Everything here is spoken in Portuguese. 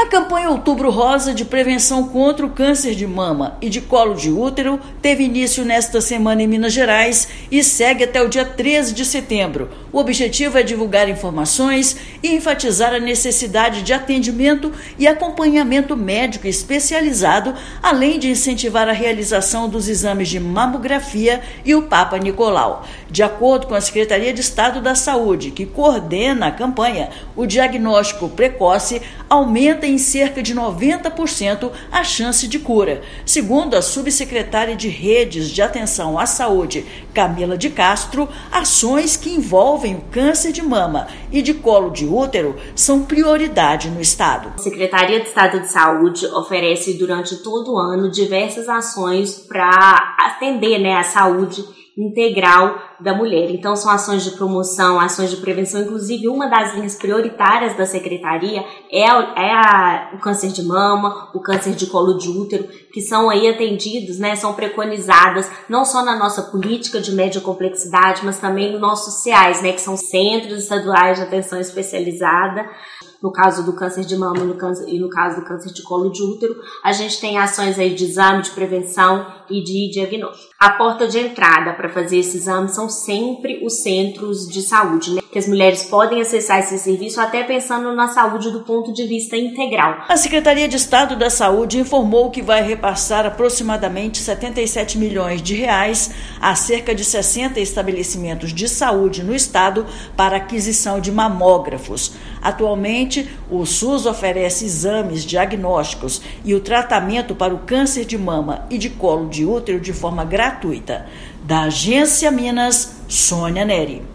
A campanha Outubro Rosa de prevenção contra o câncer de mama e de colo de útero teve início nesta semana em Minas Gerais e segue até o dia 13 de setembro. O objetivo é divulgar informações e enfatizar a necessidade de atendimento e acompanhamento médico especializado, além de incentivar a realização dos exames de mamografia e o Papa Nicolau. De acordo com a Secretaria de Estado da Saúde, que coordena a campanha, o diagnóstico precoce aumenta em cerca de 90% a chance de cura. Segundo a subsecretária de Redes de Atenção à Saúde, Camila de Castro, ações que envolvem o câncer de mama e de colo de útero são prioridade no Estado. A Secretaria de Estado de Saúde oferece durante todo o ano diversas ações para atender a saúde integral da mulher. Então, são ações de promoção, ações de prevenção. Inclusive, uma das linhas prioritárias da Secretaria é o câncer de mama, o câncer de colo de útero, que são aí atendidos, são preconizadas, não só na nossa política de média complexidade, mas também nos nossos CEAs, que são Centros Estaduais de Atenção Especializada. No caso do câncer de mama e no caso do câncer de colo de útero, a gente tem ações aí de exame, de prevenção e de diagnóstico. A porta de entrada para fazer esse exame são sempre os centros de saúde, que as mulheres podem acessar esse serviço até pensando na saúde do ponto de vista integral. A Secretaria de Estado da Saúde informou que vai repassar aproximadamente R$77 milhões a cerca de 60 estabelecimentos de saúde no estado para aquisição de mamógrafos. Atualmente, o SUS oferece exames diagnósticos e o tratamento para o câncer de mama e de colo de útero de forma gratuita. Da Agência Minas, Sônia Neri.